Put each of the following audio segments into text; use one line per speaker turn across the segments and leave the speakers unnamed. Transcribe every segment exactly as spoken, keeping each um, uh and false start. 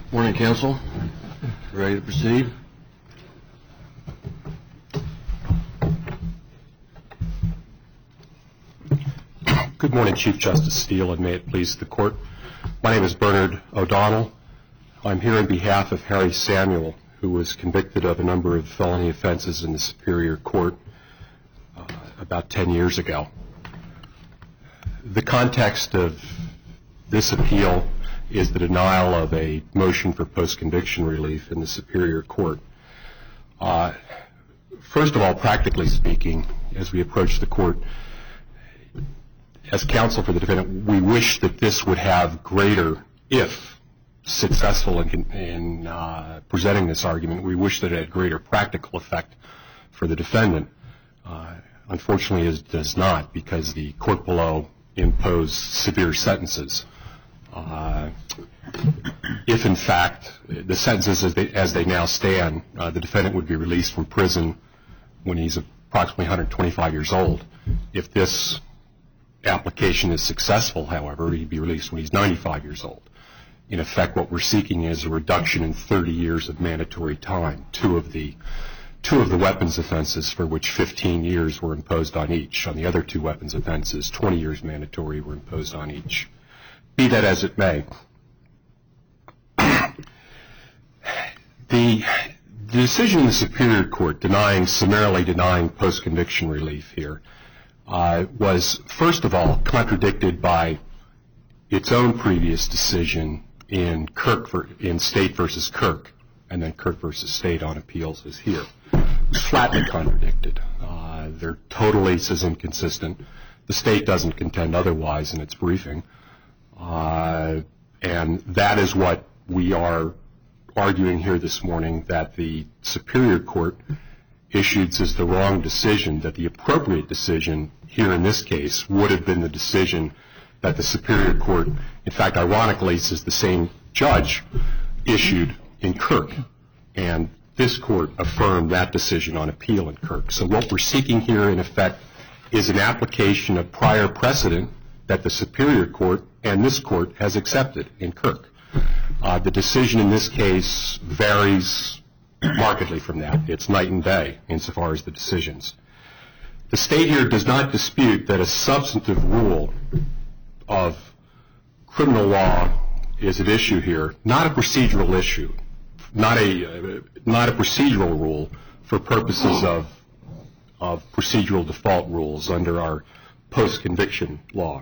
Morning, Counsel. Ready to proceed?
Good morning, Chief Justice Steele, and may it please the Court. My name is Bernard O'Donnell. I'm here on behalf of Harry Samuel, who was convicted of a number of felony offenses in the Superior Court uh, about ten years ago. The context of this appeal is the denial of a motion for post-conviction relief in the Superior Court. Uh, first of all, practically speaking, as we approach the Court, as counsel for the defendant, we wish that this would have greater, if successful in, in uh, presenting this argument, we wish that it had greater practical effect for the defendant. Uh, unfortunately, it does not, because the court below imposed severe sentences. Uh, if, in fact, the sentences as they, as they now stand, uh, the defendant would be released from prison when he's approximately one hundred twenty-five years old. If this application is successful, however, he'd be released when he's ninety-five years old. In effect, what we're seeking is a reduction in thirty years of mandatory time, two of the two of the weapons offenses for which fifteen years were imposed on each. On the other two weapons offenses, twenty years mandatory were imposed on each. Be that as it may, the decision in the Superior Court denying, summarily denying post-conviction relief here uh, was, first of all, contradicted by its own previous decision in Kirk for, in State versus Kirk, and then Kirk versus State on appeals is here. It was flatly contradicted. Uh, they're totally says inconsistent. The State doesn't contend otherwise in its briefing. Uh, and that is what we are arguing here this morning, that the Superior Court issued as the wrong decision, that the appropriate decision here in this case would have been the decision that the Superior Court, in fact, ironically, says the same judge issued in Kirk. And this court affirmed that decision on appeal in Kirk. So what we're seeking here, in effect, is an application of prior precedent that the Superior Court and this court has accepted in Kirk. Uh, the decision in this case varies markedly from that. It's night and day insofar as the decisions. The State here does not dispute that a substantive rule of criminal law is at issue here, not a procedural issue, not a uh, not a procedural rule for purposes of of procedural default rules under our post-conviction law.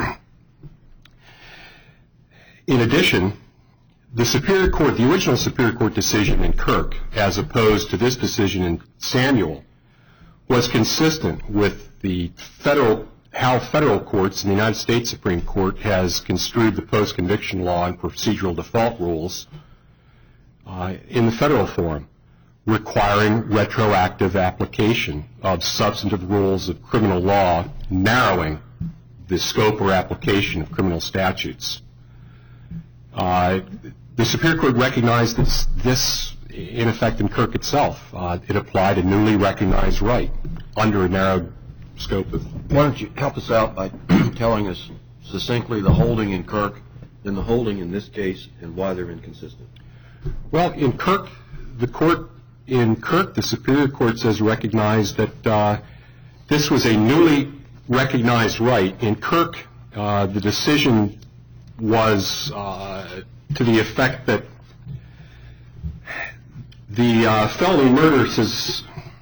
In addition, the Superior Court, the original Superior Court decision in Kirk, as opposed to this decision in Samuel, was consistent with the federal, how federal courts in the United States Supreme Court has construed the post-conviction law and procedural default rules uh, in the federal form, requiring retroactive application of substantive rules of criminal law, narrowing the scope or application of criminal statutes. Uh, the Superior Court recognized this, this in effect in Kirk itself. Uh, it applied a newly recognized right under a narrowed scope of...
Why don't you help us out by telling us succinctly the holding in Kirk and the holding in this case and why they're inconsistent?
Well, in Kirk, the court, in Kirk, the Superior Court says recognized that uh, this was a newly recognized right. In Kirk, uh, the decision was uh, to the effect that the uh, felony murder says,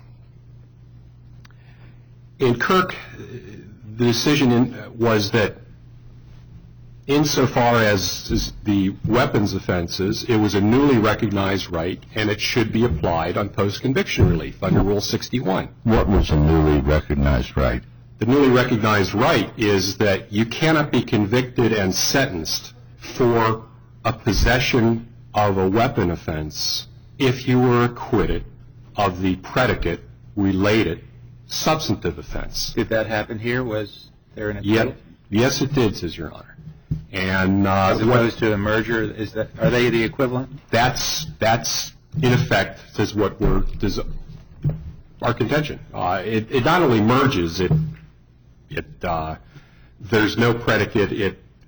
in Kirk, the decision in, was that insofar as, as the weapons offenses, it was a newly recognized right and it should be applied on post-conviction relief under Rule sixty-one.
What was a newly recognized right?
The newly recognized right is that you cannot be convicted and sentenced for a possession of a weapon offense if you were acquitted of the predicate related substantive offense.
Did that happen here? Was there an appeal?
Yep. Yes, it did, says Your Honor. And uh,
as opposed to a merger, is that are they the equivalent?
That's that's in effect says what we're does, our contention. Uh, it, it not only merges it. It uh, there's no predicate. It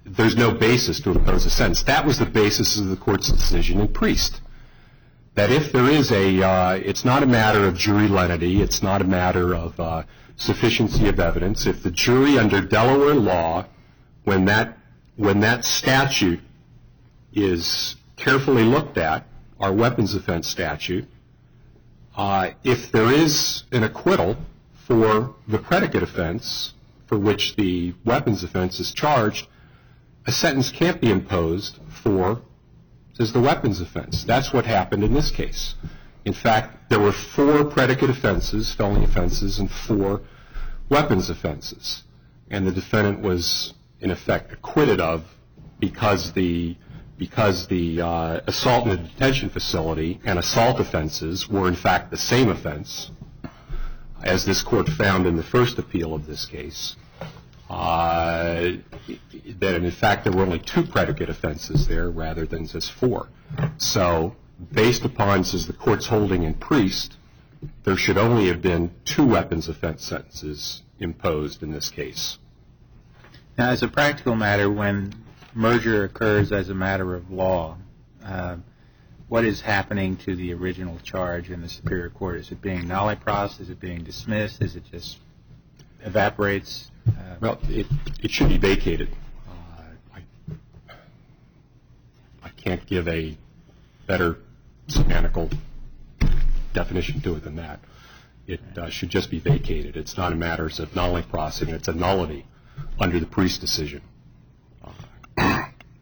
there's no basis to impose a sentence. That was the basis of the court's decision in Priest. That if there is a, uh, it's not a matter of jury lenity, it's not a matter of uh, sufficiency of evidence. If the jury under Delaware law, when that when that statute is carefully looked at, our weapons offense statute, uh, if there is an acquittal for the predicate offense for which the weapons offense is charged, a sentence can't be imposed for is the weapons offense. That's what happened in this case. In fact, there were four predicate offenses, felony offenses, and four weapons offenses. And the defendant was, in effect, acquitted of because the because the uh, assault in a detention facility and assault offenses were, in fact, the same offense, as this court found in the first appeal of this case. Uh, that in fact there were only two predicate offenses there rather than just four. So based upon, says the court's holding in Priest, there should only have been two weapons offense sentences imposed in this case.
Now, as a practical matter, when merger occurs as a matter of law, uh, what is happening to the original charge in the Superior Court? Is it being nollie-pros? Is it being dismissed? Is it just evaporates? Uh,
well, it, it should be vacated. Uh, I, I can't give a better semantical definition to it than that. It uh, should just be vacated. It's not a matter of nollie-pros, and it's a nullity under the Priest decision. Uh,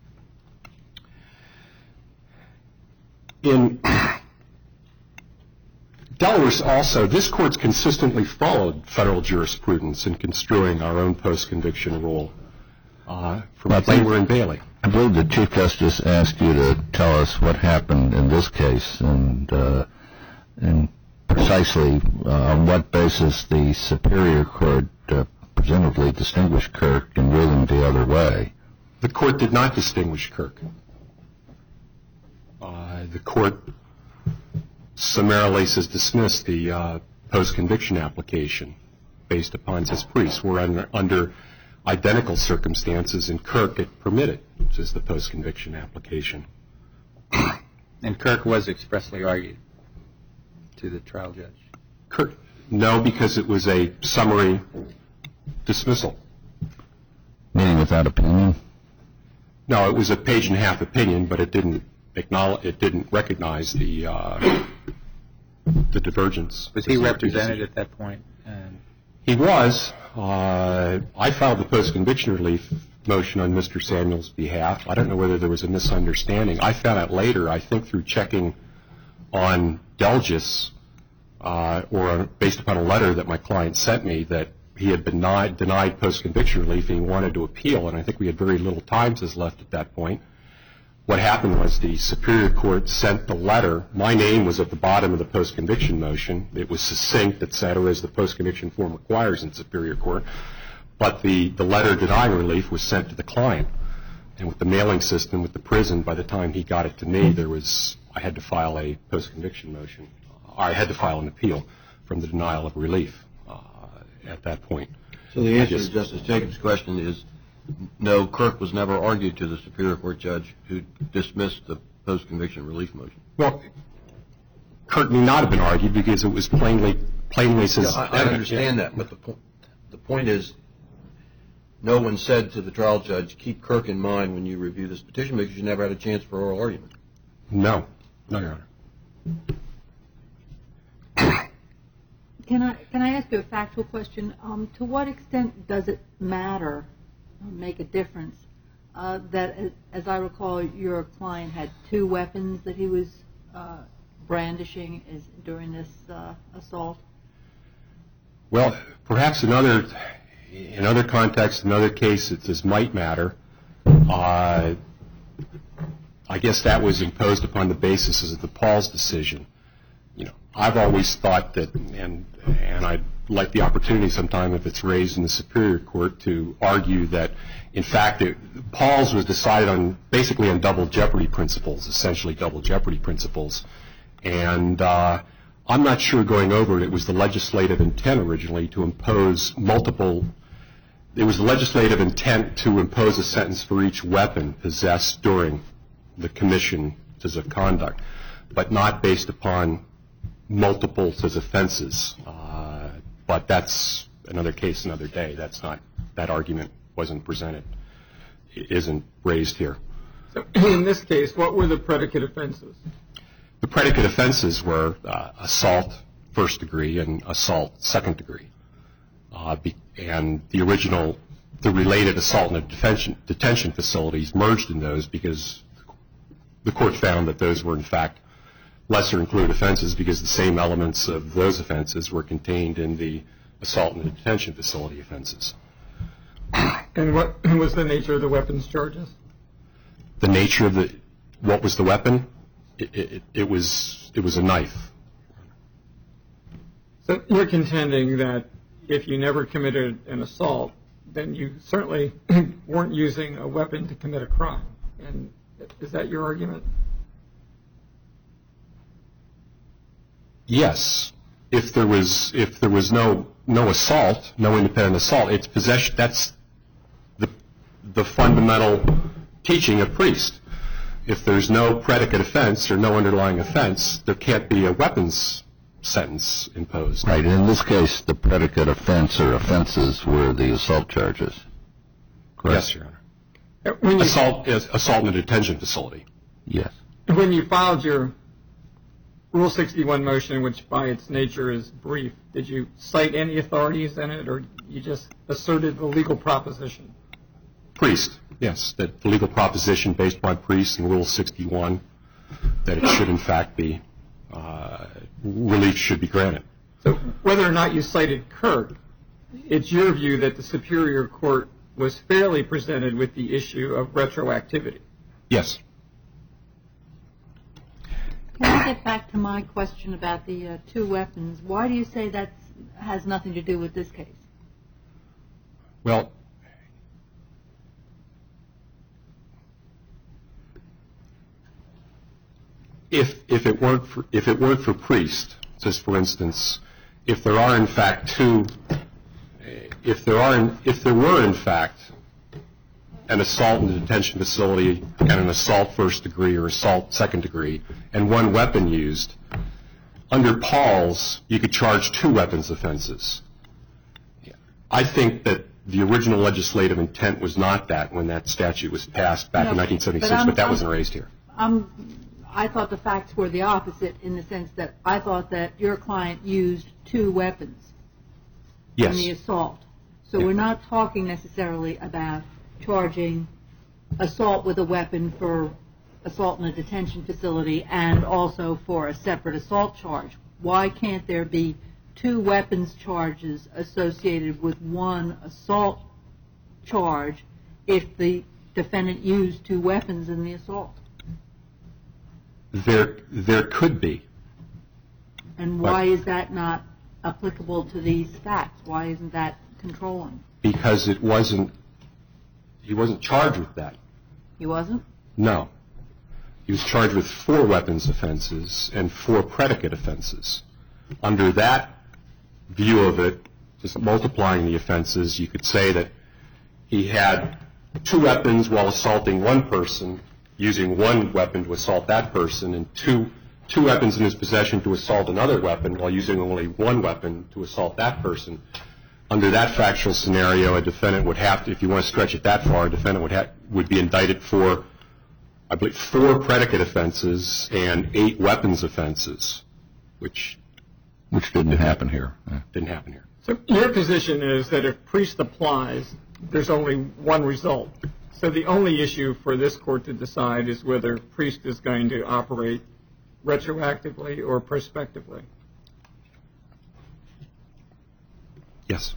in Delaware's also, this court's consistently followed federal jurisprudence in construing our own post-conviction rule uh, from well, Delaware and Bailey.
I believe the Chief Justice asked you to tell us what happened in this case and, uh, and precisely uh, on what basis the Superior Court uh, presumably distinguished Kirk and ruling the other way.
The court did not distinguish Kirk. Uh, the court summarily says dismissed the uh, post-conviction application based upon his Priest. We're under, under identical circumstances in Kirk it permitted, which is the post-conviction application.
And Kirk was expressly argued to the trial judge?
Kirk, no, because it was a summary dismissal.
Meaning without opinion?
No, it was a page and a half opinion, but it didn't acknowledge, it didn't recognize the uh, the divergence.
Was he represented at that point? And
he was. Uh, I filed the post-conviction relief motion on Mister Samuel's behalf. I don't know whether there was a misunderstanding. I found out later, I think through checking on Delgis, uh, or based upon a letter that my client sent me, that he had been denied, denied post-conviction relief and he wanted to appeal, and I think we had very little time left at that point. What happened was the Superior Court sent the letter. My name was at the bottom of the post-conviction motion. It was succinct, et cetera, as the post-conviction form requires in Superior Court. But the, the letter denying relief was sent to the client. And with the mailing system, with the prison, by the time he got it to me, there was, I had to file a post-conviction motion. I had to file an appeal from the denial of relief uh, at that point.
So the answer to Justice Jacobs' question is, no, Kirk was never argued to the Superior Court judge who dismissed the post-conviction relief motion.
Well, Kirk may not have been argued because it was plainly, plainly says.
Yeah, I, I understand that, but the, po- the point is, no one said to the trial judge, keep Kirk in mind when you review this petition because you never had a chance for oral argument.
No. No, Your
Honor. Can I, can I ask you a factual question? Um, to what extent does it matter, make a difference, uh, that, as I recall, your client had two weapons that he was uh, brandishing is, during this uh, assault?
Well, perhaps in other, in other contexts, in other cases, this might matter. Uh, I guess that was imposed upon the basis of the Paul's decision. You know, I've always thought that, and and I'd like the opportunity sometime if it's raised in the Superior Court to argue that, in fact, it, Paul's was decided on basically on double jeopardy principles, essentially double jeopardy principles, and uh, I'm not sure going over it, it was the legislative intent originally to impose multiple it was the legislative intent to impose a sentence for each weapon possessed during the commission of conduct, but not based upon multiples as offenses. Uh, but that's another case, another day. That's not, that argument wasn't presented. It isn't raised here.
So in this case, what were the predicate offenses?
The predicate offenses were uh, assault first degree and assault second degree. Uh, be, and the original, the related assault in a detention, detention facilities merged in those because the court found that those were, in fact, lesser included offenses because the same elements of those offenses were contained in the assault in the detention facility offenses.
And what was the nature of the weapons charges?
The nature of the, what was the weapon? It, it, it was, it was a knife.
So you're contending that if you never committed an assault, then you certainly weren't using a weapon to commit a crime. And is that your argument?
Yes. If there was if there was no no assault, no independent assault, it's possession. That's the the fundamental teaching of priest. If there's no predicate offense or no underlying offense, there can't be a weapons sentence imposed.
Right. In this case, the predicate offense or offenses were the assault charges. Correct?
Yes, Your Honor.
When you,
Assault is assault in a detention facility.
Yes.
when you filed your Rule sixty-one motion, which by its nature is brief, did you cite any authorities in it, or you just asserted the legal proposition?
Priest, yes, that the legal proposition based by Priest in Rule sixty-one, that it should in fact be, uh, relief should be granted.
So whether or not you cited Kirk, it's your view that the Superior Court was fairly presented with the issue of retroactivity?
Yes.
Can I get back to my question about the uh, two weapons? Why do you say that has nothing to do with this case?
Well, if if it weren't for if it weren't for Priest, just for instance, if there are in fact two, if there are in, if there were in fact an assault in the detention facility and an assault first degree or assault second degree, and one weapon used, under Paul's, you could charge two weapons offenses. I think that the original legislative intent was not that when that statute was passed back
No,
in nineteen seventy-six,
but,
but that
I'm,
wasn't raised here.
I'm, I thought the facts were the opposite in the sense that I thought that your client used two weapons
Yes.
in the assault. So
Yeah.
we're not talking necessarily about charging assault with a weapon for assault in a detention facility and also for a separate assault charge. Why can't there be two weapons charges associated with one assault charge if the defendant used two weapons in the assault?
There, there could be.
And why is that not applicable to these facts? Why isn't that controlling?
Because it wasn't, he wasn't charged with that.
He wasn't?
No. He was charged with four weapons offenses and four predicate offenses. Under that view of it, just multiplying the offenses, you could say that he had two weapons while assaulting one person, using one weapon to assault that person, and two two weapons in his possession to assault another weapon while using only one weapon to assault that person. Under that factual scenario, a defendant would have to, if you want to stretch it that far, a defendant would have, would be indicted for, I believe, four predicate offenses and eight weapons offenses, which
Which didn't happen here.
didn't happen here.
So your position is that if Priest applies, there's only one result. So the only issue for this court to decide is whether Priest is going to operate retroactively or prospectively.
Yes.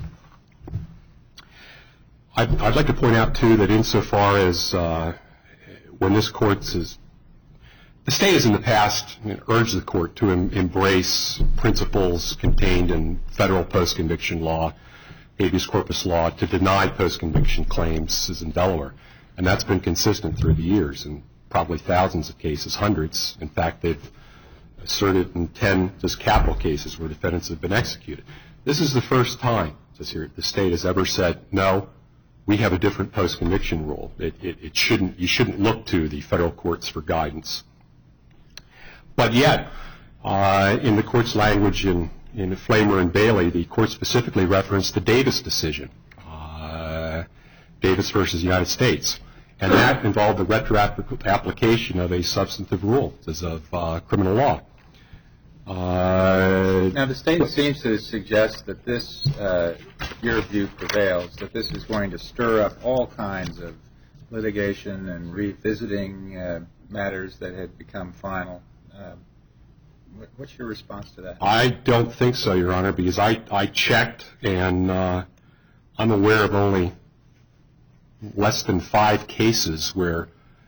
I'd, I'd like to point out, too, that insofar as uh, when this court says, the state has in the past urged the court to em- embrace principles contained in federal post-conviction law, habeas corpus law, to deny post-conviction claims as in Delaware. And that's been consistent through the years in probably thousands of cases, hundreds. In fact, they've asserted in ten just capital cases where defendants have been executed. This is the first time says here, the state has ever said, no, we have a different post-conviction rule. It, it, it shouldn't, you shouldn't look to the federal courts for guidance. But yet, uh, in the court's language in, in Flamer and Bailey, the court specifically referenced the Davis decision, uh, Davis versus United States. And that involved the retroactive application of a substantive rule as of uh, criminal law. Uh,
now, the state seems to suggest that this, uh, your view prevails, that this is going to stir up all kinds of litigation and revisiting uh, matters that had become final. Uh, what's your response to that?
I don't think so, Your Honor, because I, I checked, and uh, I'm aware of only less than five cases where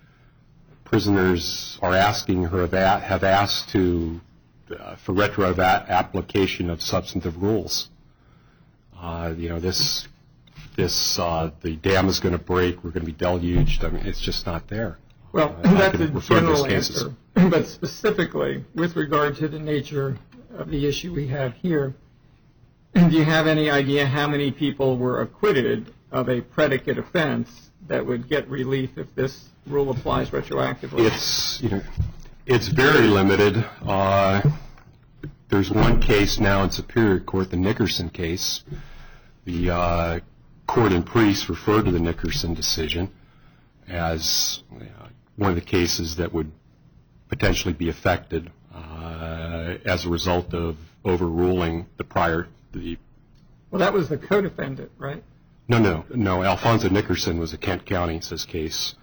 prisoners are asking or have, have asked to uh, for retroactive application of substantive rules. Uh, you know, this this uh, the dam is going to break. We're going to be deluged. I mean, it's just not there.
Well,
uh,
that's a general answer. But specifically, with regard to the nature of the issue we have here, do you have any idea how many people were acquitted of a predicate offense that would get relief if this rule applies retroactively?
It's, you know, it's very limited. Uh, there's one case now in Superior Court, the Nickerson case. The uh, court and Priest referred to the Nickerson decision as uh, one of the cases that would potentially be affected uh, as a result of overruling the prior. The
well, that was the co-defendant, right?
No, no, no. Alfonso Nickerson was a Kent County, says case,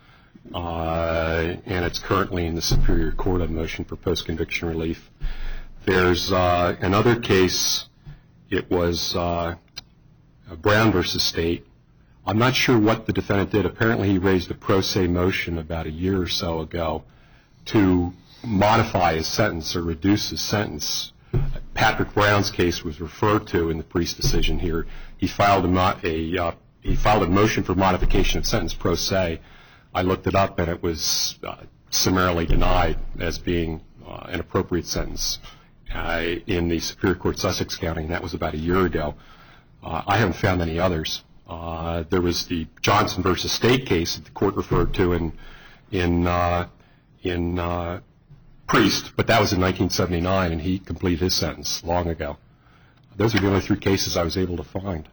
uh, and it's currently in the Superior Court on motion for post-conviction relief. There's uh, another case. It was uh, Brown versus State. I'm not sure what the defendant did. Apparently, he raised a pro se motion about a year or so ago to modify his sentence or reduce his sentence. Patrick Brown's case was referred to in the Priest decision here. He filed a, mo- a uh, he filed a motion for modification of sentence pro se. I looked it up, and it was uh, summarily denied as being uh, an appropriate sentence uh, in the Superior Court, Sussex County, and that was about a year ago. Uh, I haven't found any others. Uh, there was the Johnson versus State case that the court referred to in in uh, in uh, Priest, but that was in nineteen seventy-nine, and he completed his sentence long ago. Those are the only three cases I was able to find.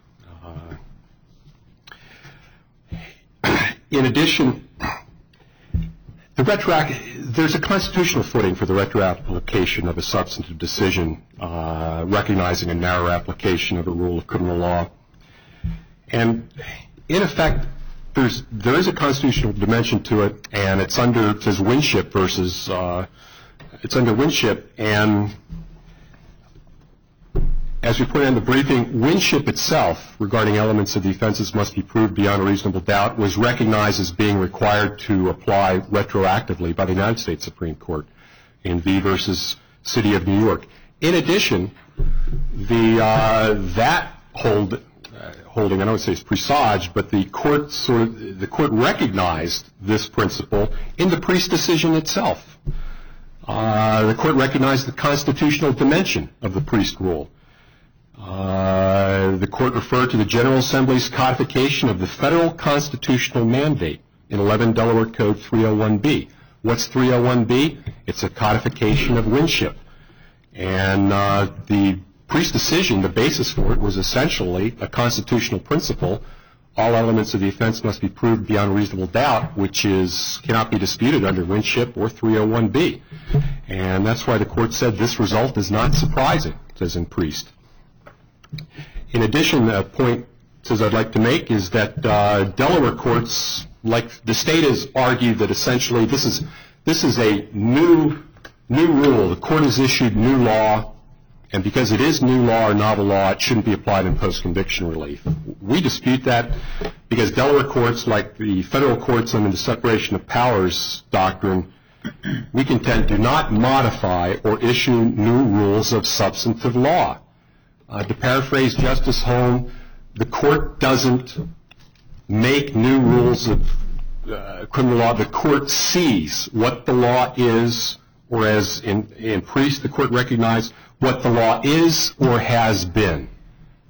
Uh, in addition, the retroact- there's a constitutional footing for the retroactive application of a substantive decision, uh, recognizing a narrow application of a rule of criminal law. And in effect, there's there is a constitutional dimension to it, and it's under it says Winship versus uh, it's under Winship, and as we put in the briefing, Winship itself, regarding elements of the offenses must be proved beyond a reasonable doubt, was recognized as being required to apply retroactively by the United States Supreme Court in V versus City of New York. In addition, the uh, that hold. Uh, holding, I don't say it's presaged, but the court sort of the court recognized this principle in the Priest decision itself. Uh, the court recognized the constitutional dimension of the Priest rule. Uh, the court referred to the General Assembly's codification of the federal constitutional mandate in eleven Delaware Code three oh one B. What's three oh one B? It's a codification of Winship, and uh, the Priest decision, the basis for it, was essentially a constitutional principle. All elements of the offense must be proved beyond reasonable doubt, which is cannot be disputed under Winship or three oh one B. And that's why the court said this result is not surprising, says in Priest. In addition, a point says I'd like to make is that uh, Delaware courts, like the state, has argued that essentially this is this is a new new rule. The court has issued new law. And because it is new law or novel law, it shouldn't be applied in post-conviction relief. We dispute that because Delaware courts, like the federal courts under the separation of powers doctrine, we contend do not modify or issue new rules of substantive law. Uh, to paraphrase Justice Holm, the court doesn't make new rules of uh, criminal law. The court sees what the law is, or as in, in Priest, the court recognized what the law is or has been.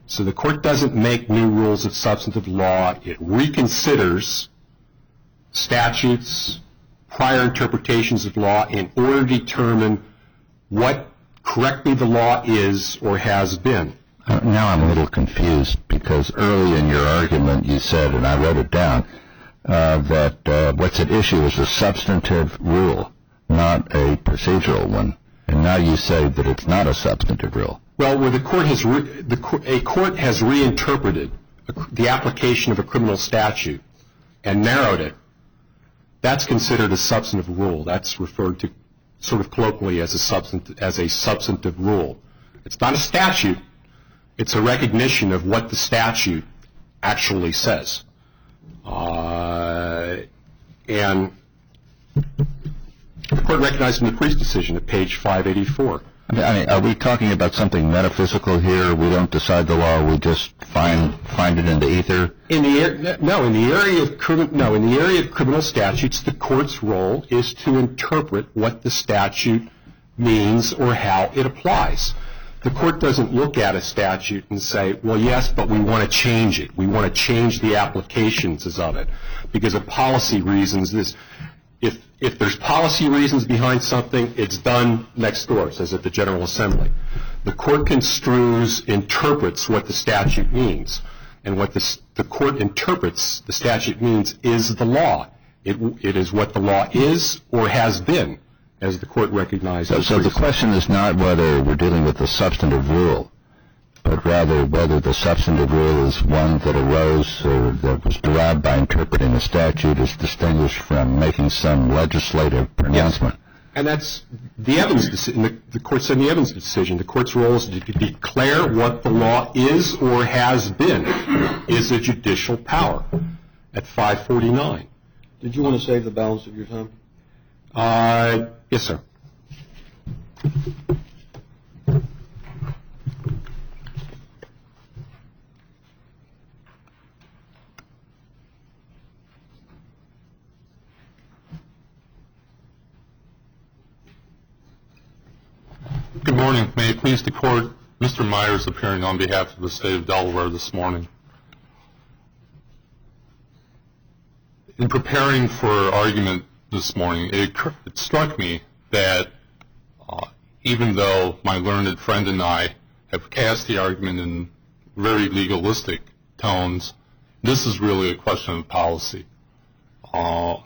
So the court doesn't make new rules of substantive law. It reconsiders statutes, prior interpretations of law in order to determine what correctly the law is or has been.
Uh, now I'm a little confused because early in your argument you said, and I wrote it down, uh, that uh, what's at issue is a substantive rule, not a procedural one. And now you say that it's not a substantive rule.
Well, where the court has re- the co- a court has reinterpreted a, the application of a criminal statute and narrowed it, that's considered a substantive rule. That's referred to sort of colloquially as a substantive as a substantive rule. It's not a statute. It's a recognition of what the statute actually says. Uh, and the court recognized in the Priest decision at page five eighty-four.
I mean, I mean, are we talking about something metaphysical here? We don't decide the law. We just find find it in the ether.
In the no, in the area of criminal no, in the area of criminal statutes, the court's role is to interpret what the statute means or how it applies. The court doesn't look at a statute and say, well, yes, but we want to change it. We want to change the applications of it because of policy reasons. This. If, if there's policy reasons behind something, it's done next door, says at the General Assembly. The court construes, interprets what the statute means. And what the, the court interprets the statute means is the law. It, it is what the law is or has been, as the court recognizes.
So, so the question is not whether we're dealing with a substantive rule, but rather whether the substantive rule is one that arose or that was derived by interpreting a statute is distinguished from making some legislative pronouncement.
Yes. And that's the Evans decision. The, the court said in the Evans decision, the court's role is to declare what the law is or has been, is a judicial power at five forty-nine.
Did you want to save the balance of your time?
Uh, yes, sir.
Good morning. May it please the court, Mister Myers appearing on behalf of the state of Delaware this morning. In preparing for argument this morning, it, it struck me that uh, even though my learned friend and I have cast the argument in very legalistic tones, this is really a question of policy. Uh,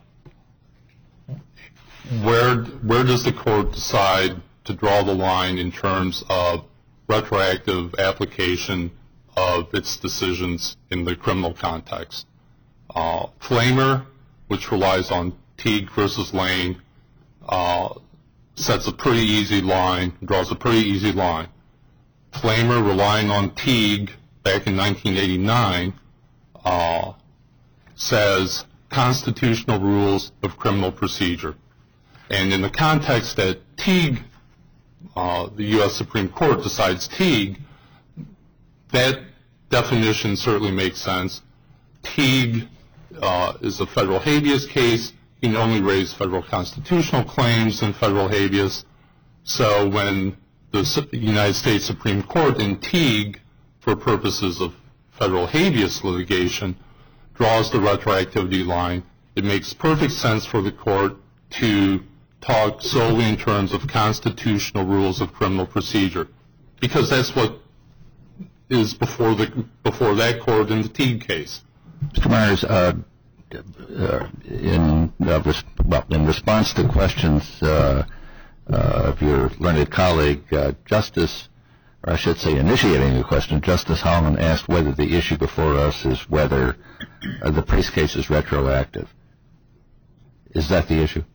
where, where does the court decide to draw the line in terms of retroactive application of its decisions in the criminal context? Uh, Flamer, which relies on Teague versus Lane, uh, sets a pretty easy line, draws a pretty easy line. Flamer, relying on Teague back in nineteen eighty-nine, uh, says constitutional rules of criminal procedure. And in the context that Teague, uh, the U S Supreme Court decides Teague, that definition certainly makes sense. Teague uh, is a federal habeas case. You can only raise federal constitutional claims in federal habeas. So when the United States Supreme Court in Teague, for purposes of federal habeas litigation, draws the retroactivity line, it makes perfect sense for the court to talk solely in terms of constitutional rules of criminal procedure, because that's what is before the before that court in the Teague case.
Mister Myers, uh, uh, in, uh, res- well, in response to questions uh, uh, of your learned colleague, uh, Justice, or I should say initiating a question, Justice Holland asked whether the issue before us is whether uh, the Priest case is retroactive. Is that the issue?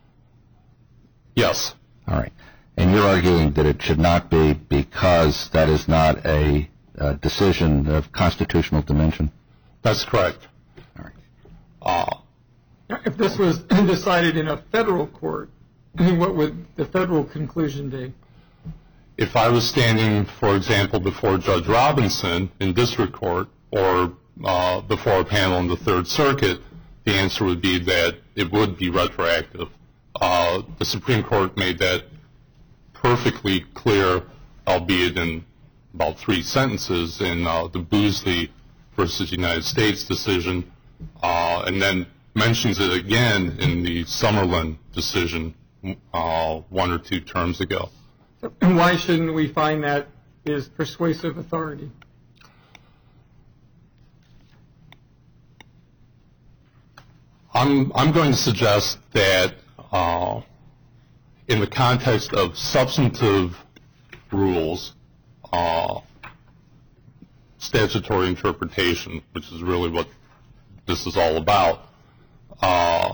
Yes.
All right. And you're arguing that it should not be because that is not a uh, decision of constitutional dimension?
That's correct.
All right.
Uh,
If this was decided in a federal court, what would the federal conclusion be?
if I was standing, for example, before Judge Robinson in district court or uh, before a panel in the Third Circuit, the answer would be that it would be retroactive. Uh, the Supreme Court made that perfectly clear, albeit in about three sentences in uh, the Boozley versus United States decision, uh, and then mentions it again in the Summerlin decision uh, one or two terms ago.
And why shouldn't we find that is persuasive authority?
I'm, I'm going to suggest that uh, in the context of substantive rules, uh, statutory interpretation, which is really what this is all about, uh,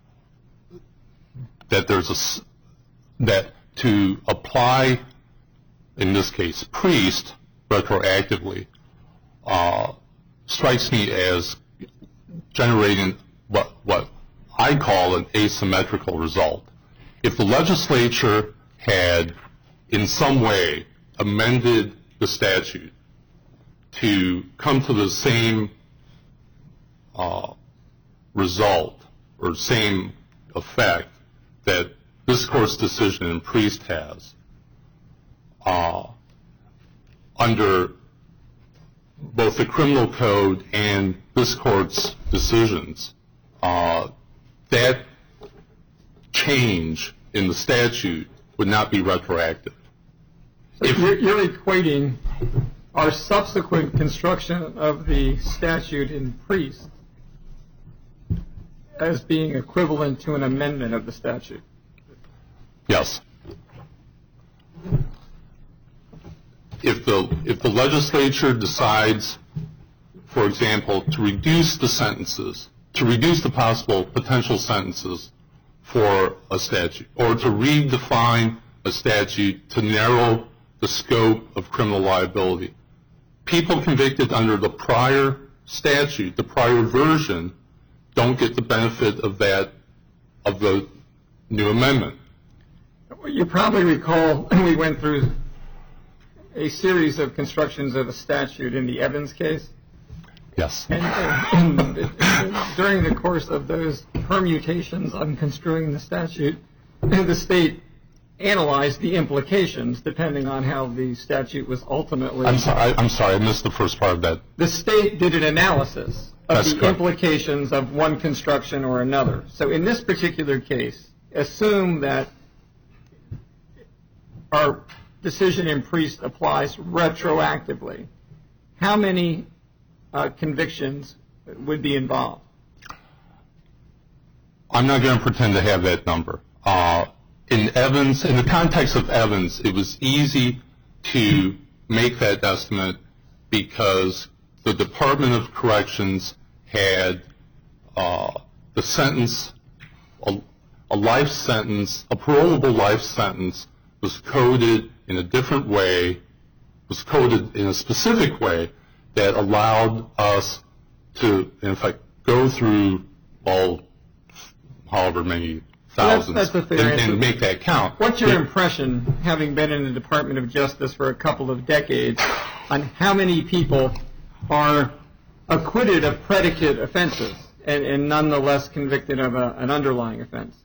that there's a, that to apply, in this case, priest retroactively, uh, strikes me as generating what, what I call an asymmetrical result. If the legislature had in some way amended the statute to come to the same uh, result or same effect that this Court's decision in Priest has, uh, under both the criminal code and this Court's decisions, uh, that change in the statute would not be retroactive.
So if you're, you're equating our subsequent construction of the statute in Priest as being equivalent to an amendment of the statute.
Yes. If the if the legislature decides, for example, to reduce the sentences, to reduce the possible potential sentences for a statute, or to redefine a statute to narrow the scope of criminal liability, people convicted under the prior statute, the prior version, don't get the benefit of that, of the new amendment.
You probably recall we went through a series of constructions of a statute in the Evans case.
Yes.
And, and, and during the course of those permutations on construing the statute, the state analyzed the implications depending on how the statute was ultimately.
I'm sorry. I'm sorry. I missed the first part of that.
The state did an analysis of
That's
the
correct.
implications of one construction or another. So in this particular case, assume that our decision in Priest applies retroactively. How many uh, convictions would be involved?
I'm not going to pretend to have that number. Uh, in Evans, in the context of Evans, it was easy to make that estimate because the Department of Corrections had uh, the sentence, a, a life sentence, a parolable life sentence was coded in a different way, was coded in a specific way that allowed us to, in fact, go through all, however many thousands,
That's, that's a fair
and,
answer.
and make that count.
What's your
Yeah.
impression, having been in the Department of Justice for a couple of decades, on how many people are acquitted of predicate offenses and, and nonetheless convicted of a, an underlying offense?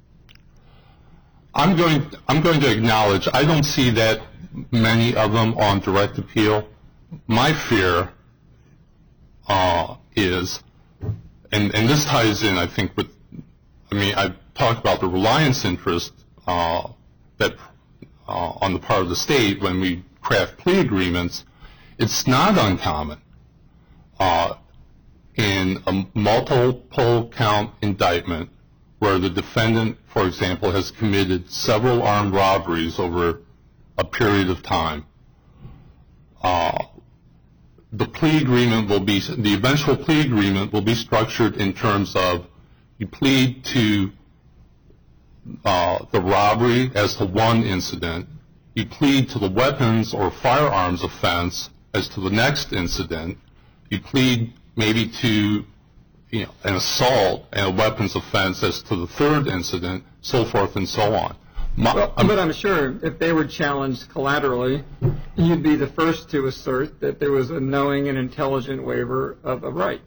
I'm going, I'm going to acknowledge I don't see that many of them on direct appeal. My fear uh, is, and, and this ties in, I think, with, I mean, I talked about the reliance interest uh, that uh, on the part of the state when we craft plea agreements. It's not uncommon uh, in a multiple count indictment where the defendant, for example, has committed several armed robberies over a period of time. Uh, the plea agreement will be, the eventual plea agreement will be structured in terms of you plead to uh, the robbery as to one incident, you plead to the weapons or firearms offense as to the next incident, you plead maybe to you know, an assault and a weapons offense as to the third incident, so forth and so on. My,
Well, but I'm sure if they were challenged collaterally, you'd be the first to assert that there was a knowing and intelligent waiver of a right.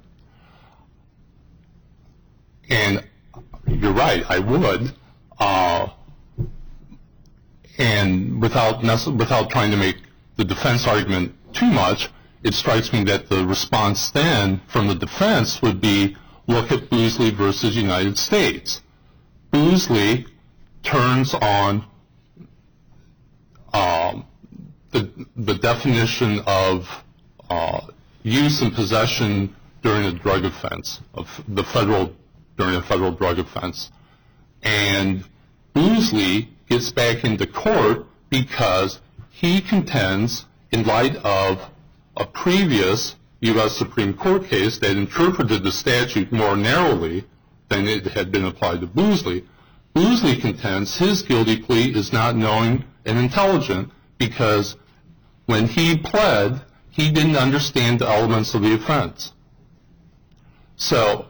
And you're right, I would. Uh, and without nece- without trying to make the defense argument too much, it strikes me that the response then from the defense would be, look at Boozley versus United States. Boozley turns on um, the, the definition of uh, use and possession during a drug offense, of the federal, during a federal drug offense. And Boozley gets back into court because he contends, in light of a previous U S Supreme Court case that interpreted the statute more narrowly than it had been applied to Boozley, Boozley contends his guilty plea is not knowing and intelligent because when he pled, he didn't understand the elements of the offense. So,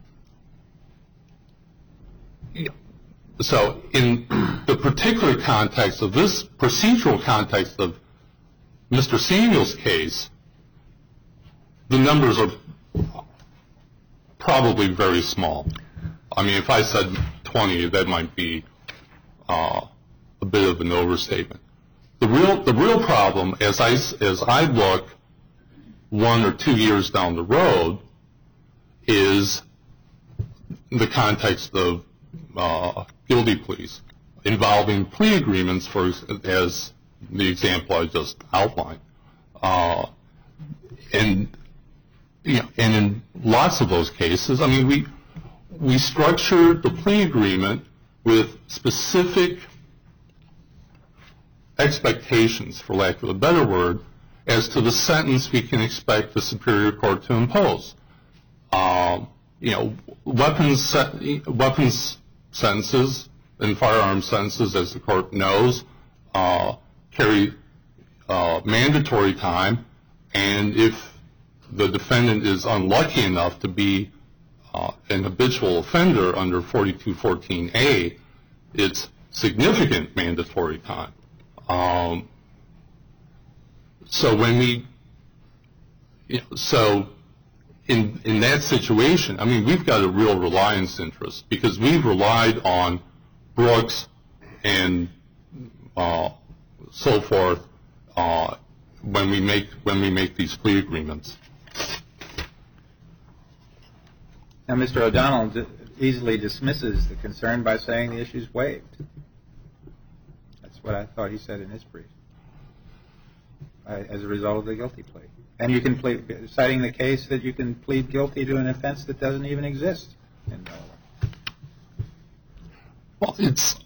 so in the particular context of this procedural context of Mister Samuel's case, the numbers are probably very small. I mean, if I said twenty, that might be uh, a bit of an overstatement. The real, the real problem, as I, as I look one or two years down the road, is the context of uh, guilty pleas involving plea agreements, for as the example I just outlined. Uh, and, you know, and in lots of those cases, I mean, we, we structured the plea agreement with specific expectations, for lack of a better word, as to the sentence we can expect the Superior Court to impose. Um, you know, weapons, weapons sentences and firearms sentences, as the Court knows, uh, carry uh, mandatory time, and if the defendant is unlucky enough to be uh, an habitual offender under forty-two fourteen A, it's significant mandatory time. Um, so when we, you know, so in in that situation, I mean, we've got a real reliance interest because we've relied on Brooks and uh, so forth uh, when we make when we make these plea agreements.
Now, Mister O'Donnell d- easily dismisses the concern by saying the issue's waived. That's what I thought he said in his brief, uh, as a result of the guilty plea. And you can plead, citing the case that you can plead guilty to an offense that doesn't even exist in Delaware.
Well, it's,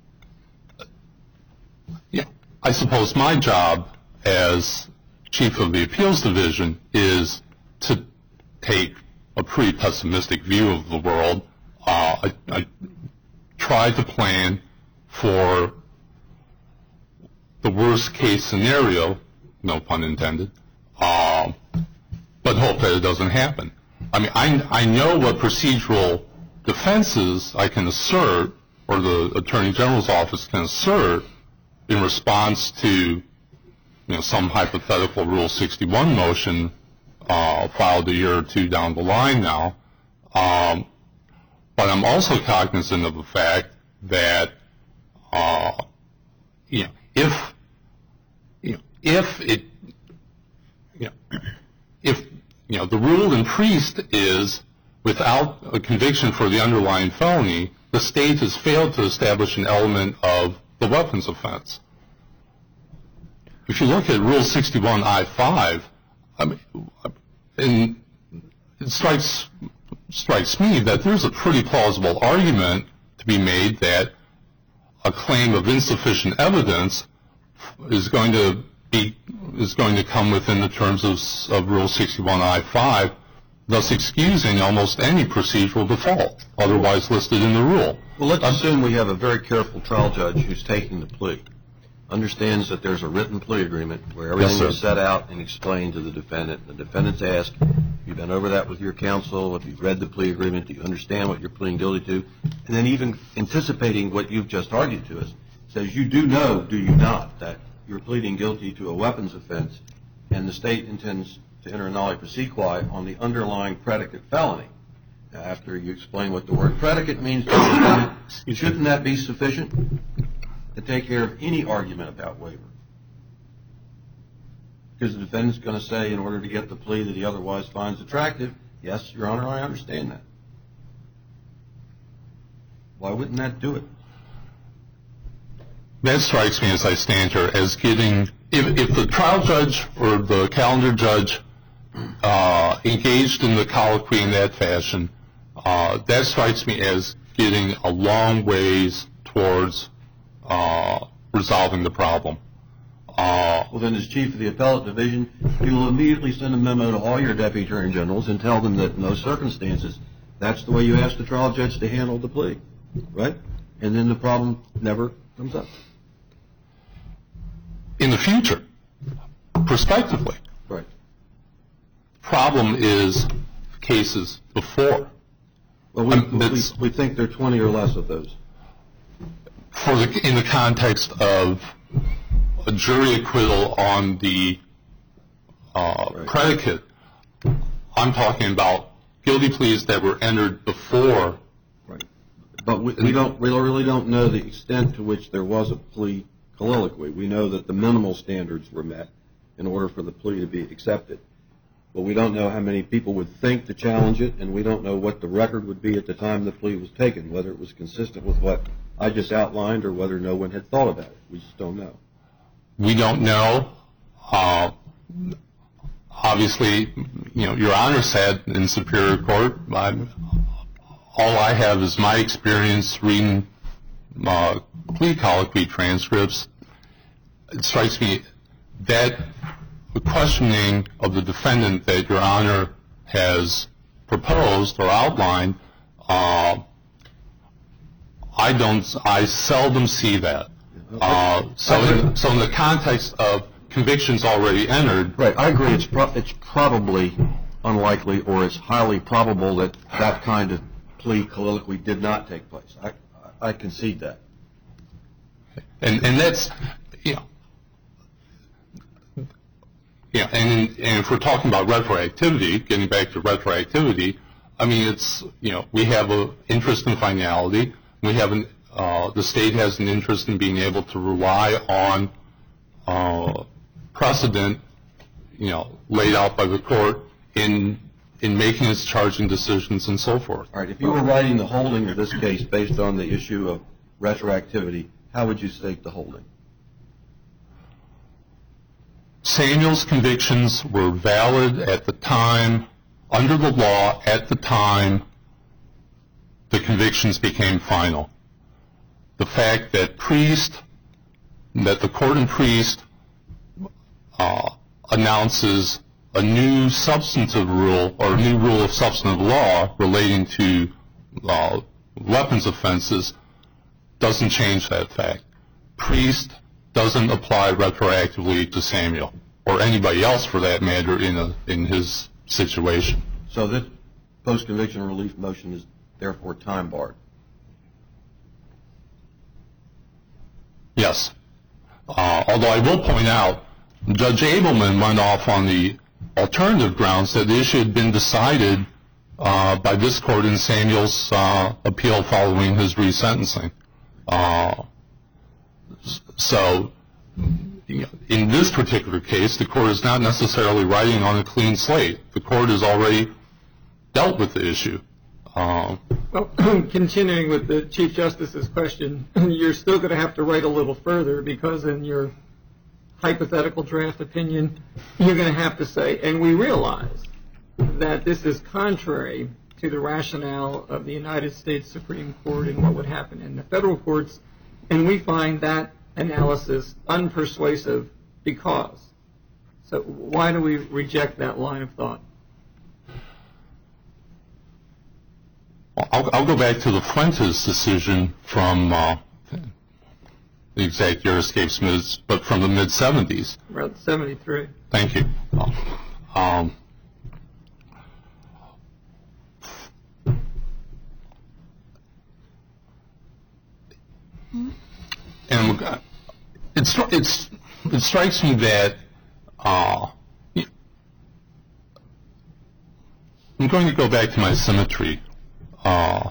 yeah, I suppose my job as chief of the appeals division is to take a pretty pessimistic view of the world. Uh, I, I try to plan for the worst case scenario, no pun intended, uh, but hope that it doesn't happen. I mean, I, I know what procedural defenses I can assert, or the Attorney General's office can assert, in response to, you know, some hypothetical Rule sixty-one motion uh, filed a year or two down the line now. Um, but I'm also cognizant of the fact that, uh, you know, if, you know, if it, you know, if, you know, the rule in Priest is without a conviction for the underlying felony, the state has failed to establish an element of the weapons offense. If you look at Rule sixty-one I five, I mean, and it strikes strikes me that there's a pretty plausible argument to be made that a claim of insufficient evidence is going to be is going to come within the terms of, of Rule sixty-one I five, thus excusing almost any procedural default otherwise listed in the rule.
Well, let's assume we have a very careful trial judge who's taking the plea, understands that there's a written plea agreement where everything
Yes,
is set out and explained to the defendant. The defendant's asked, have you been over that with your counsel? Have you read the plea agreement? Do you understand what you're pleading guilty to? And then even anticipating what you've just argued to us, says you do know, do you not, that you're pleading guilty to a weapons offense and the state intends to enter a nolle prosequi on the underlying predicate felony. Now, after you explain what the word predicate means to the defendant, shouldn't that be sufficient to take care of any argument about waiver? Because the defendant's going to say, in order to get the plea that he otherwise finds attractive, yes, Your Honor, I understand that. Why wouldn't that do it?
That strikes me, as I stand here, as getting, if, if the trial judge or the calendar judge uh, engaged in the colloquy in that fashion, uh, that strikes me as getting a long ways towards uh, resolving the problem. Uh,
well, then, as chief of the appellate division, you will immediately send a memo to all your deputy attorney generals and tell them that in those circumstances, that's the way you ask the trial judge to handle the plea, right? And then the problem never comes up.
In the future, prospectively.
Right.
Problem is cases before.
Well, we,
Um,
we,
that's-
we think there are twenty or less of those.
For the, in the context of a jury acquittal on the uh,
Right.
predicate, I'm talking about guilty pleas that were entered before.
Right. But we, we don't we really don't know the extent to which there was a plea colloquy. We know that the minimal standards were met in order for the plea to be accepted. But we don't know how many people would think to challenge it, and we don't know what the record would be at the time the plea was taken, whether it was consistent with what I just outlined or whether no one had thought about it. We just don't know.
We don't know. Uh, obviously, you know, Your Honor said in Superior Court, I'm, all I have is my experience reading uh, plea colloquy transcripts. It strikes me that the questioning of the defendant that Your Honor has proposed or outlined, uh, I don't, I seldom see that. Uh, so, in, so in the context of convictions already entered,
Right. I agree. It's pro- it's probably unlikely, or it's highly probable that that kind of plea colloquy did not take place. I I concede that.
and and that's, you know, yeah, and, and if we're talking about retroactivity, getting back to retroactivity, I mean, it's, you know, we have an interest in finality. We have an, uh, the state has an interest in being able to rely on uh, precedent, you know, laid out by the court in in making its charging decisions and so forth.
All right. If you were writing the holding of this case based on the issue of retroactivity, how would you state the holding?
Samuel's convictions were valid at the time, under the law, at the time the convictions became final. The fact that Priest, that the court in Priest uh, announces a new substantive rule or a new rule of substantive law relating to uh, weapons offenses doesn't change that fact. Priest doesn't apply retroactively to Samuel or anybody else for that matter in a, in his situation.
So this post-conviction relief motion is therefore time barred.
Yes. Uh, although I will point out, Judge Abelman went off on the alternative grounds that the issue had been decided uh, by this court in Samuel's uh, appeal following his resentencing. Uh, so, you know, in this particular case, the court is not necessarily writing on a clean slate. The court has already dealt with the issue. Uh,
Well, continuing with the Chief Justice's question, you're still going to have to write a little further because in your hypothetical draft opinion, you're going to have to say, and we realize that this is contrary to the rationale of the United States Supreme Court and what would happen in the federal courts, and we find that analysis unpersuasive because. So why do we reject that line of thought?
I'll, I'll go back to the Fuentes decision from uh, the exact year escapes me, but from the mid seventies.
Around seventy-three.
Thank you. Um, and it's, it's, it strikes me that uh, I'm going to go back to my symmetry uh,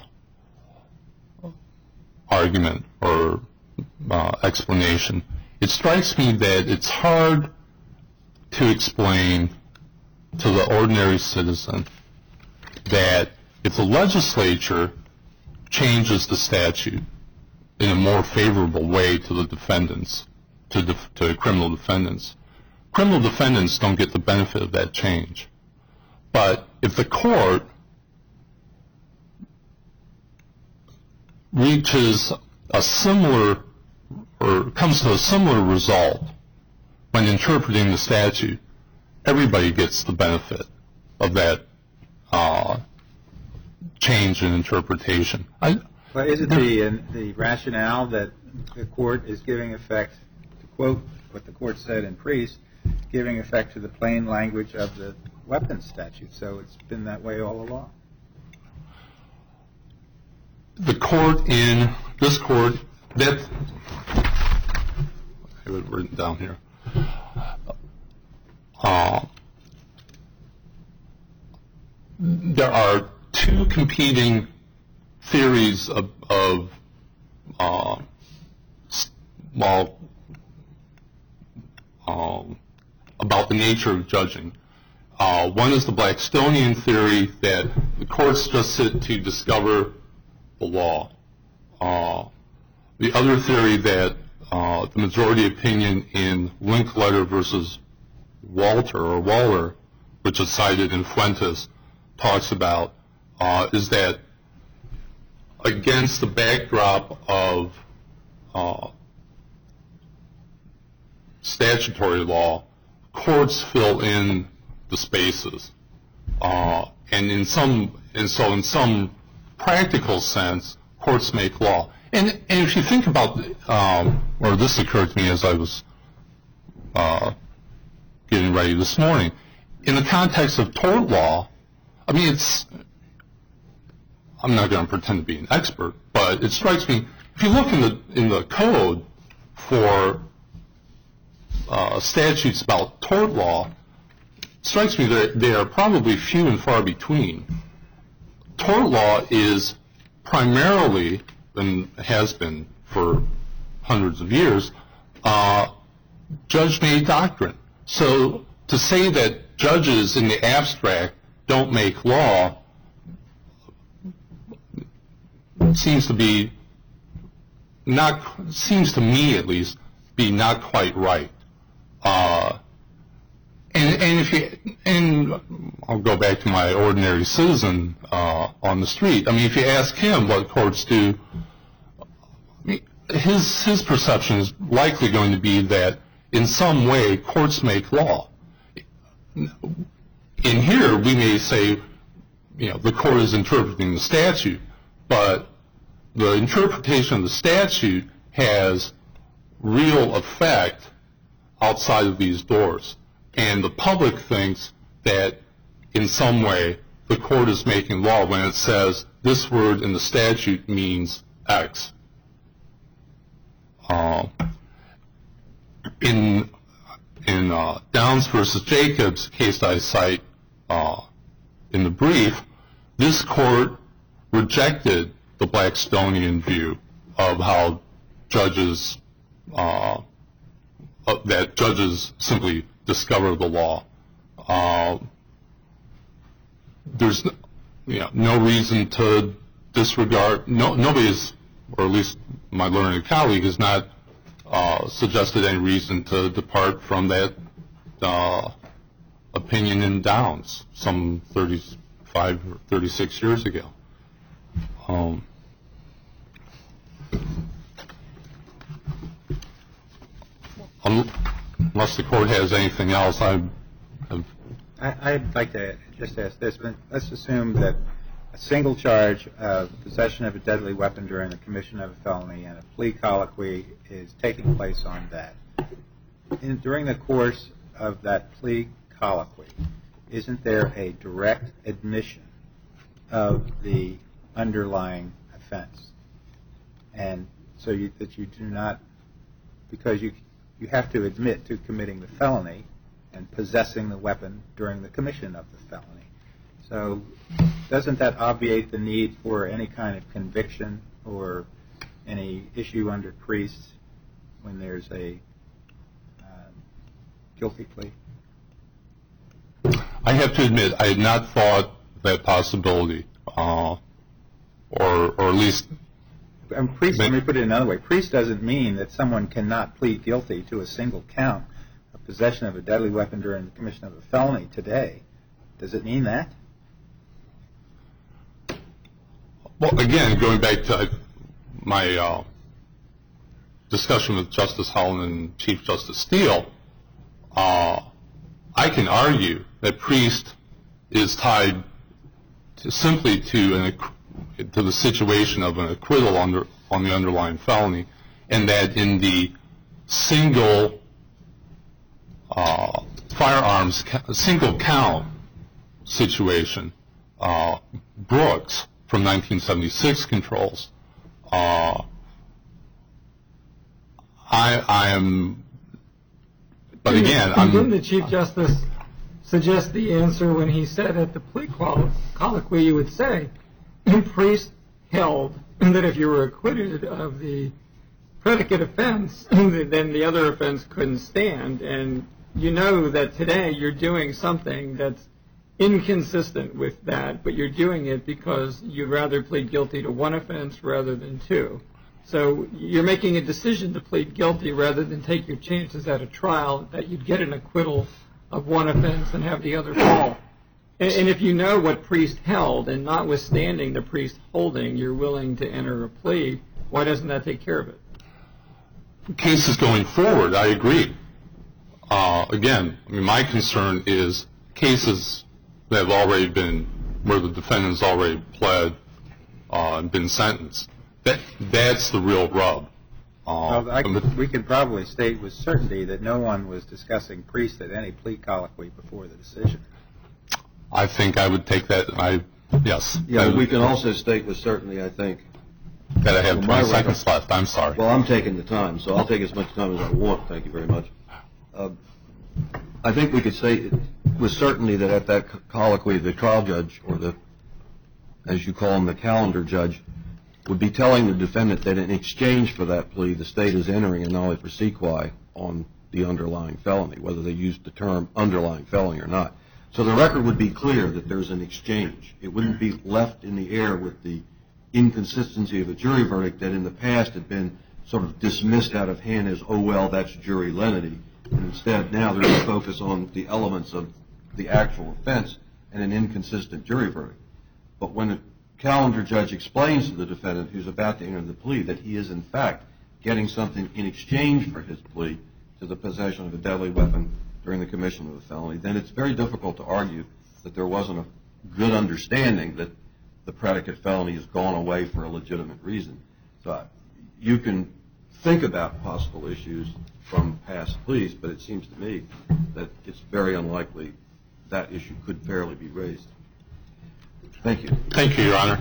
argument or uh, explanation. It strikes me that it's hard to explain to the ordinary citizen that if the legislature changes the statute in a more favorable way to the defendants, to, def- to criminal defendants, criminal defendants don't get the benefit of that change. But if the court reaches a similar or comes to a similar result when interpreting the statute, everybody gets the benefit of that uh, change in interpretation. I,
Well, is it the, the rationale that the court is giving effect, to quote what the court said in Priest, giving effect to the plain language of the weapons statute? So it's been that way all along.
The court in this court, that I have it written down here. Uh, there are two competing theories of, of uh, well, um, about the nature of judging. Uh, one is the Blackstonian theory that the courts just sit to discover the law. Uh, the other theory that uh, the majority opinion in Linkletter versus Walter or Waller, which is cited in Fuentes, talks about uh, is that against the backdrop of uh, statutory law, courts fill in the spaces, uh, and in some, and so in some practical sense, courts make law. And, and if you think about, um, or this occurred to me as I was uh, getting ready this morning, in the context of tort law, I mean, it's, I'm not going to pretend to be an expert, but it strikes me, if you look in the in the code for uh, statutes about tort law, it strikes me that they are probably few and far between. Tort law is primarily, and has been for hundreds of years, uh, judge-made doctrine. So to say that judges in the abstract don't make law seems to be not, seems to me at least, be not quite right. Uh, and, and if you, and I'll go back to my ordinary citizen uh, on the street. I mean, if you ask him what courts do, I mean, his his perception is likely going to be that in some way courts make law. In here, we may say, you know, the court is interpreting the statute, but the interpretation of the statute has real effect outside of these doors. And the public thinks that in some way the court is making law when it says this word in the statute means X. Uh, in in uh, Downs versus Jacobs case I cite uh, in the brief, this court rejected the Blackstonian view of how judges, uh, uh, that judges simply discover the law. Uh, there's you know, no reason to disregard, no, nobody is, or at least my learned colleague has not uh, suggested any reason to depart from that uh, opinion in Downs some thirty-five or thirty-six years ago. Um, unless the court has anything else, I have.
I, I'd like to just ask this. Let's assume that a single charge of possession of a deadly weapon during the commission of a felony and a plea colloquy is taking place on that. In, during the course of that plea colloquy, isn't there a direct admission of the underlying offense? And so you, that you do not, because you you have to admit to committing the felony and possessing the weapon during the commission of the felony. So doesn't that obviate the need for any kind of conviction or any issue under Priest when there's a um, guilty plea?
I have to admit, I had not thought that possibility, uh, or or at least.
And priest, let me put it another way. Priest doesn't mean that someone cannot plead guilty to a single count of possession of a deadly weapon during the commission of a felony today. Does it mean that?
Well, again, going back to my uh, discussion with Justice Holland and Chief Justice Steele, uh, I can argue that Priest is tied to simply to an to the situation of an acquittal under, on the underlying felony, and that in the single uh, firearms, single count situation, uh, Brooks from nineteen seventy-six controls. Uh, I, I am, but again, I'm.
Didn't the Chief Justice suggest the answer when he said at the plea colloquy you would say, Priest held that if you were acquitted of the predicate offense, then the other offense couldn't stand, and you know that today you're doing something that's inconsistent with that, but you're doing it because you'd rather plead guilty to one offense rather than two. So you're making a decision to plead guilty rather than take your chances at a trial that you'd get an acquittal of one offense and have the other fall. And, and if you know what Priest held, and notwithstanding the Priest holding, you're willing to enter a plea, why doesn't that take care of it?
Cases going forward, I agree. Uh, again, I mean, my concern is cases that have already been, where the defendant's already pled uh, and been sentenced. That that's the real rub. Uh,
well, I, we can probably state with certainty that no one was discussing Priest at any plea colloquy before the decision.
I think I would take that. I yes.
Yeah, we can also state with certainty, I think,
that I have
well,
twenty seconds left. I'm sorry.
Well, I'm taking the time, so I'll take as much time as I want. Thank you very much. Uh, I think we could say with certainty that at that colloquy, the trial judge, or the, as you call him, the calendar judge, would be telling the defendant that in exchange for that plea, the state is entering a nolle prosequi on the underlying felony, whether they used the term underlying felony or not. So the record would be clear that there's an exchange. It wouldn't be left in the air with the inconsistency of a jury verdict that in the past had been sort of dismissed out of hand as, oh, well, that's jury lenity. And instead, now there's a focus on the elements of the actual offense and an inconsistent jury verdict. But when a calendar judge explains to the defendant who's about to enter the plea that he is, in fact, getting something in exchange for his plea to the possession of a deadly weapon during the commission of a felony, then it's very difficult to argue that there wasn't a good understanding that the predicate felony has gone away for a legitimate reason. So you can think about possible issues from past pleas, but it seems to me that it's very unlikely that issue could fairly be raised. Thank you.
Thank you, Your Honor.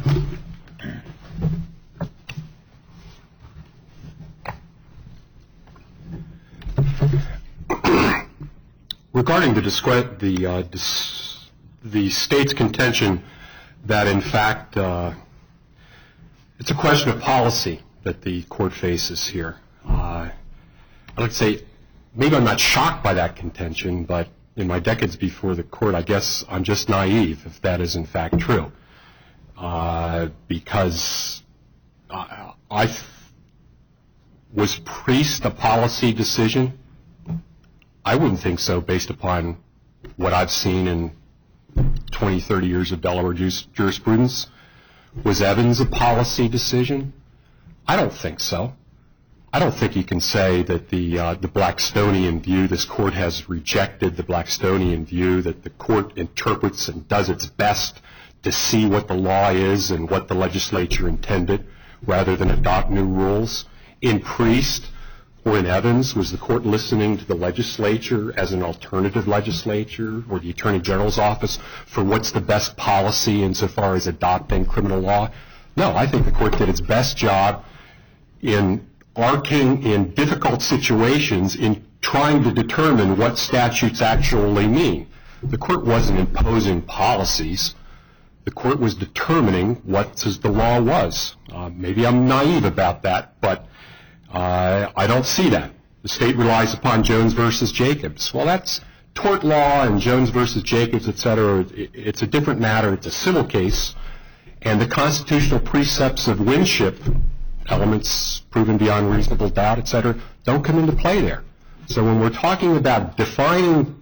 Regarding the, discre- the, uh, dis- the state's contention that, in fact, uh, it's a question of policy that the court faces here. Uh, I'd like to say maybe I'm not shocked by that contention, but in my decades before the court, I guess I'm just naive if that is, in fact, true. Uh, because I, I th- was Priest a policy decision? I wouldn't think so based upon what I've seen in twenty, thirty years of Delaware jus- jurisprudence. Was Evans a policy decision? I don't think so. I don't think you can say that the uh, the Blackstonian view, this court has rejected the Blackstonian view, that the court interprets and does its best to see what the law is and what the legislature intended rather than adopt new rules. In Priest or in Evans, was the court listening to the legislature as an alternative legislature or the Attorney General's office for what's the best policy insofar as adopting criminal law? No, I think the court did its best job in arcing in difficult situations in trying to determine what statutes actually mean. The court wasn't imposing policies. The court was determining what the law was. Uh, maybe I'm naive about that, but uh, I don't see that. The state relies upon Jones versus Jacobs. Well, that's tort law and Jones versus Jacobs, et cetera, it, it's a different matter. It's a civil case, and the constitutional precepts of Winship, elements proven beyond reasonable doubt, et cetera, don't come into play there. So when we're talking about defining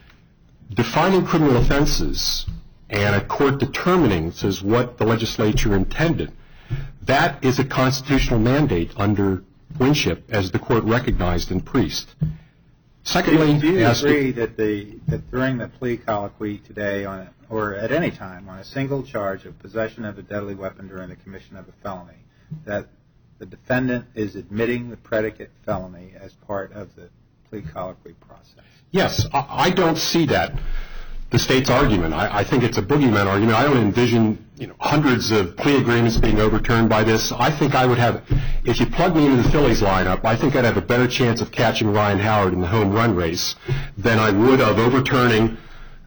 defining criminal offenses and a court determining says what the legislature intended, that is a constitutional mandate under Winship, as the court recognized in Priest. Secondly,
do you
as to-
agree that the that during the plea colloquy today, on or at any time, on a single charge of possession of a deadly weapon during the commission of a felony, that the defendant is admitting the predicate felony as part of the plea colloquy process?
Yes, I, I don't see that, the state's argument. I, I think it's a boogeyman argument. I don't envision, you know, hundreds of plea agreements being overturned by this. I think I would have, if you plug me into the Phillies lineup, I think I'd have a better chance of catching Ryan Howard in the home run race than I would of overturning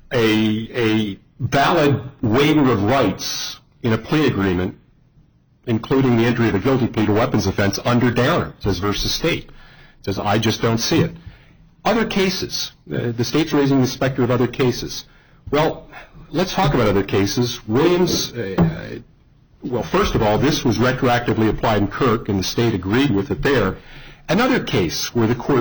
a, a valid waiver of rights in a plea agreement, including the entry of a guilty plea to weapons offense under Downer, says versus state. It says, I just don't see it. Other cases. Uh, the state's raising the specter of other cases. Well, let's talk about other cases. Williams, uh, well, first of all, this was retroactively applied in Kirk, and the state agreed with it there. Another case where the court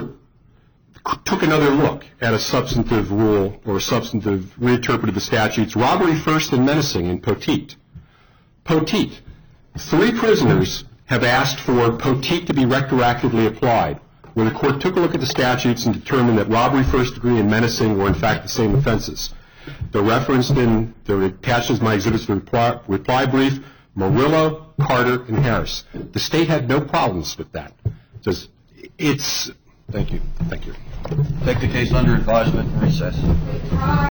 took another look at a substantive rule or a substantive reinterpreted the statutes, robbery first and menacing in Poteet. Poteet. Three prisoners have asked for Poteet to be retroactively applied, where the court took a look at the statutes and determined that robbery first degree and menacing were in fact the same offenses. They're referenced in, they're attached as my exhibits to the reply, reply brief, Murillo, Carter, and Harris. The state had no problems with that. It says, it's, thank you, thank you.
Take the case under advisement and recess.